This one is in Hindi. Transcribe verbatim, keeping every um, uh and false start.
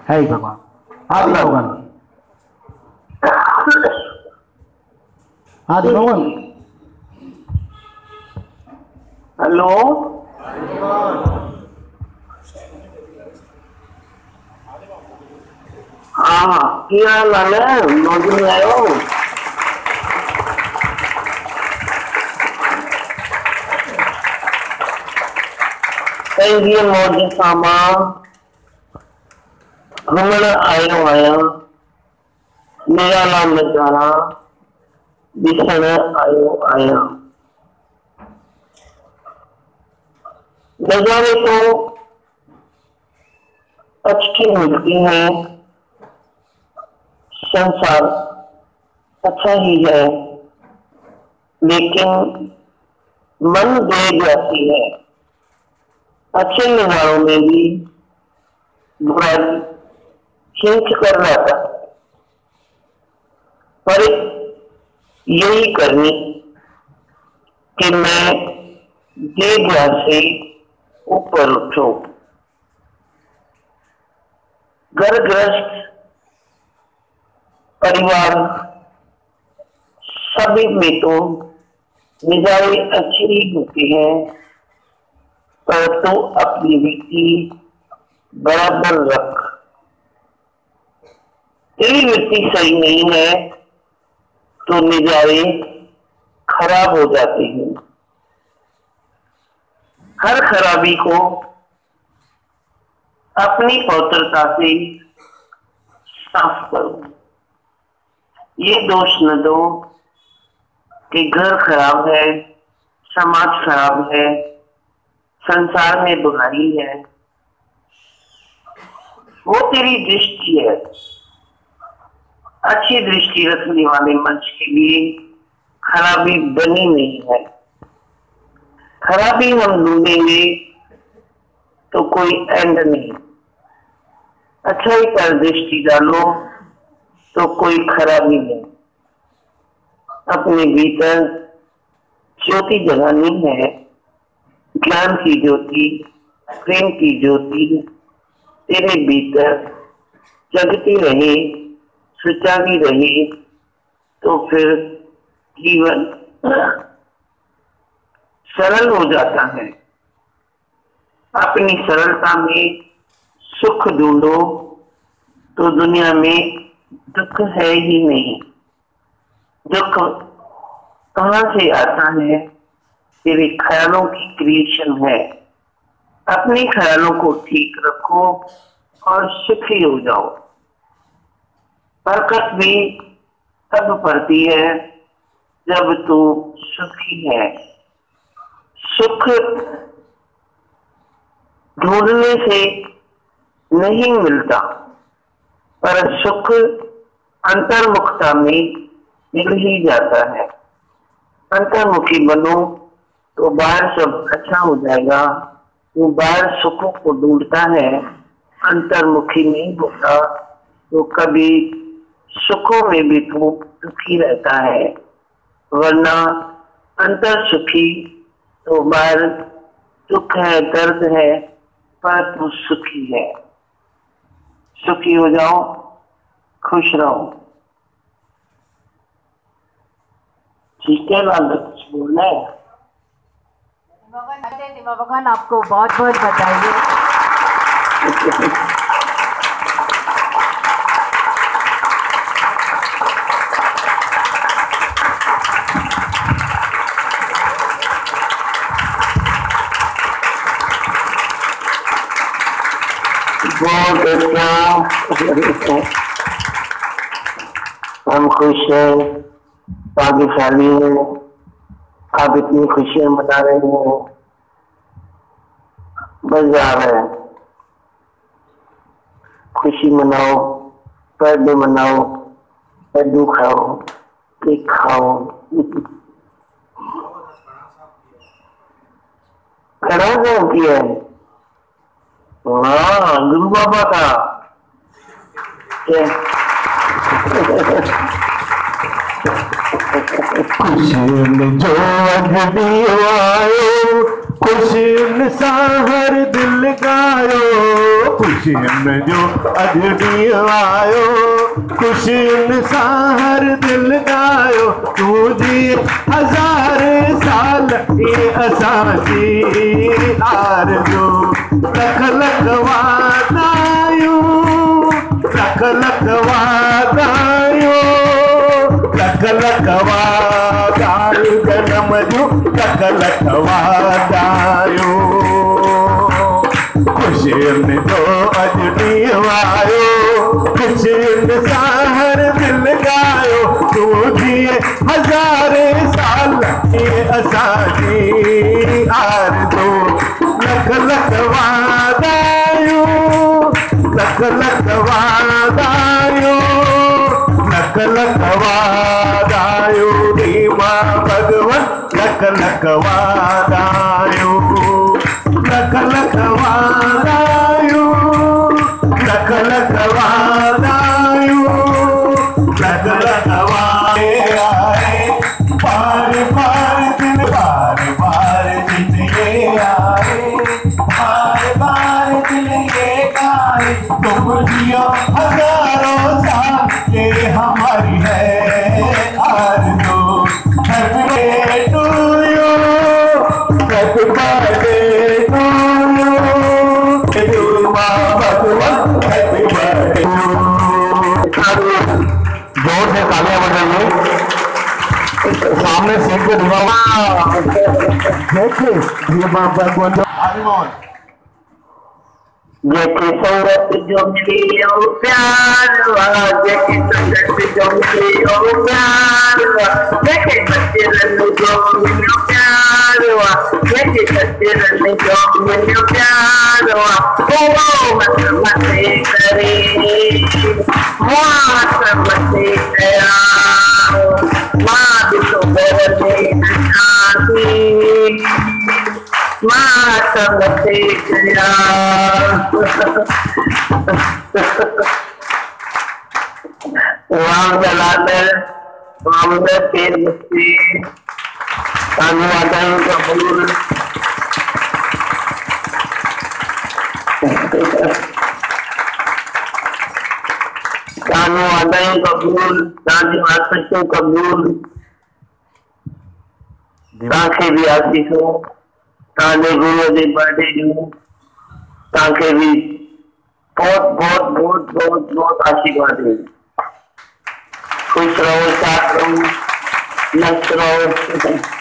है ही भगवान, आदि भगवान, आदि भगवान। हेलो, हाँ क्या हाल है? मौज में आयो? कहीं मौज सामा घूमण आयो आया, निराला नजारा दिसण आयो आया। नजारे तो अच्छी मिलती हैं, संसार अच्छा ही है, लेकिन मन दे जाती है। अच्छे नजारों में भी बुराई खींच कर लाता है, पर यही करनी कि मैं देवदार से ऊपर उठूं। घर गृहस्थ परिवार सभी में तो नजारे अच्छी ही होती है, पर तो अपनी वृत्ति बराबर रख। तेरी वृत्ति सही नहीं है तो नजारे खराब हो जाते हैं। हर खराबी को अपनी पवित्रता से साफ करो। ये दोष न दो कि घर खराब है, समाज खराब है, संसार में बुराई है। वो तेरी दृष्टि है। अच्छी दृष्टि रखने वाले मंच के लिए खराबी बनी नहीं है। खराबी हम ढूंढेंगे तो कोई एंड नहीं। अच्छाई पर दृष्टि डालो तो कोई खराबी नहीं। अपने भीतर ज्योति जगानी है, ज्ञान की ज्योति, प्रेम की ज्योति तेरे भीतर जगती रहे, सुचाती रहे, तो फिर जीवन सरल हो जाता है। अपनी सरलता में सुख ढूंढो तो दुनिया में दुख है ही नहीं। दुख कहाँ से आता है? तेरे ख्यालों की क्रिएशन है। अपने ख्यालों को ठीक रखो और सुखी हो जाओ। बरकत भी तब पड़ती है जब तू सुखी है। सुख ढूंढने से नहीं मिलता, पर सुख अंतर्मुखता में मिल ही जाता है। अंतर्मुखी बनो तो बाहर सब अच्छा हो जाएगा। वो बाहर सुखों को ढूंढता है, अंतर्मुखी नहीं होता तो कभी सुखों में भी तो दुखी रहता है। वरना अंतर सुखी तो बाहर दुख है, दर्द है, पर तू सुखी है। सुखी हो जाओ, खुश रहो। ठीक है ना? कुछ बोलना है? निमा भगवान आपको बहुत बहुत बधाई। बहुत अच्छा। हम खुश हैं, भाग्यशाली हैं। आप इतनी खुशियां मना रहे हैं, बस जा रहे हैं। खुशी मनाओ, बर्थडे मनाओ, लड्डू खाओ, केक खाओ। कड़ा कौन किया है? हाँ, गुरु बाबा का। खुशियुनि जो अॼु ॾींहुं आयो, खुशियुनि सां हर दिलि ॻायो। खुशियुनि जो अॼु ॾींहुं आयो, खुशियुनि सां हर दिलि ॻायो। तूं जीए हज़ार साल इहे असांजी आरज़ू। लख लख वाधायूं, लख लख वाधायूं, लख लख वाधायूं जनम जूं, लख लख वाधायूं। खुशियुनि जो अॼु ॾींहुं आयो, खुशियुनि सां हर दिलि ॻायो। तूं जीए हज़ारे साल इहे असांजी आरज़ू। लख लख वाधायूं, लख लख वाधायूं, लख लख वाधायूं। नी मां भॻवन लख लख वाधायूं, लख लख वाधायूं, लख लख वाधायूं, लख लख वाधायूं। बार बार दिन बार बार दिन ये आए, बार बार दिन ये आए। तुम जियो हजारों साल ये हमारी है आरज़ू। Happy birthday to you, happy birthday to you, माँ भगवान हैप्पी बर्थडे। जोर से तालियां बजाइए। सामने सीट पे दिखा देखे ये माँ भगवान आदि मोहन। जैसे संगत जो मिली ओ प्यार वा, जैसे संगत जो मिली ओ प्यार वा, जैसे बचरन जो मिलो प्यार वा, जैसे बचरन जो मिलो प्यार वा। ओ मत मते करे मात मते कया, मां ॾिसो घर में शादी, मात मते कया। राम जलाल राम पीर मुक्ति तानू वादायूं कबूल। तानू वादायूं कबूल, तव्हांजी आशीषूं कबूल। तव्हांखे बि आशीषूं तव्हांजे गुरुअ जे बर्थडे जूं। तव्हांखे बि बहुत बहुत बहुत बहुत बहुत आशीर्वाद ॾियूं। खुश रहो, चाक रहो, मस्त रहो।